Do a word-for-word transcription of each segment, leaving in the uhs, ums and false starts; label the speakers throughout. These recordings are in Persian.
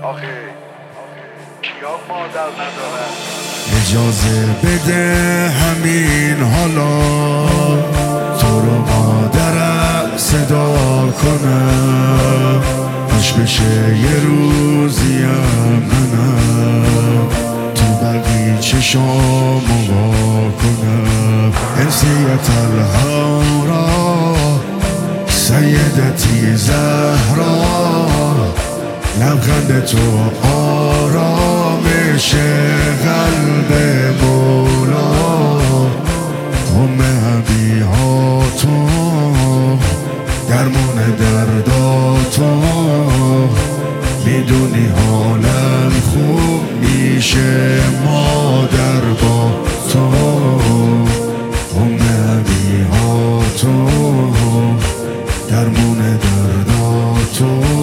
Speaker 1: آخه کیا مادر ندارن؟
Speaker 2: اجازه بده همین حالا تو رو مادرم صدا کنم، خوش بشه یه روزیم منم تو بقیچه شام وا کنم. انسیت الهورا سیدتی زهرا، لبخند تو آرامش قلب مولا، ام حبیها تو درمان دردا تو، میدونی حالم خوب میشه مادر با تو، ام حبیها تو درمان دردا تو،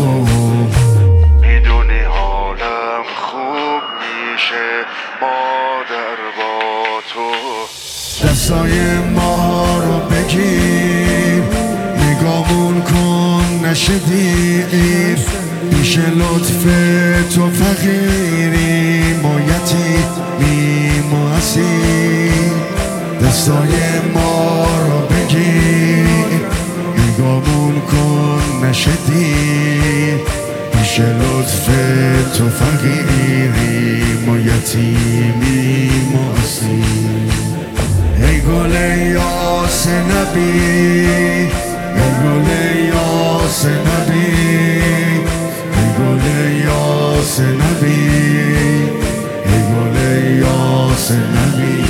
Speaker 2: میدونی حالم خوب میشه مادر با تو. دستای ما رو بگیر، نگامون کن نشه دیر، پیش لطف تو فقیری ما یتیمیم و اسیر. دستای ما رو بگیر، نگامون کن نشه دیر، پیش لطف تو فقیریم و یتیمیم و اسیر. ای گل یاس نبی، ای گل یاس نبی، ای گل یاس نبی، ای گل یاس نبی.